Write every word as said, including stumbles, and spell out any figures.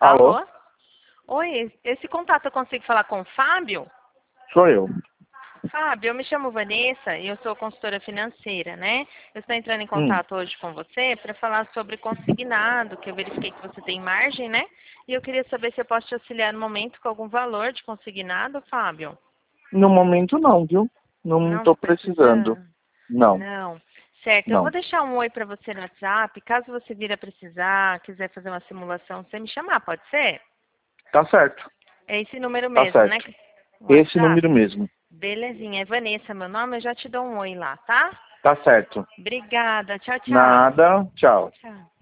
Alô? Alô? Oi, esse contato eu consigo falar com o Fábio? Sou eu. Fábio, eu me chamo Vanessa e eu sou consultora financeira, né? Eu estou entrando em Hum. contato hoje com você para falar sobre consignado, que eu verifiquei que você tem margem, né? E eu queria saber se eu posso te auxiliar no momento com algum valor de consignado, Fábio. No momento não, viu? Não Não estou está precisando. precisando? Não, Não. Certo, eu vou não. deixar um oi para você no WhatsApp. Caso você vir a precisar, quiser fazer uma simulação, você me chamar, pode ser? Tá certo, É esse número tá mesmo, né? certo. O Esse WhatsApp? número mesmo. Belezinha. É Vanessa, meu nome. Eu já te dou um oi lá, tá? Tá certo. Obrigada. Tchau, tchau. Nada, tchau. Tchau.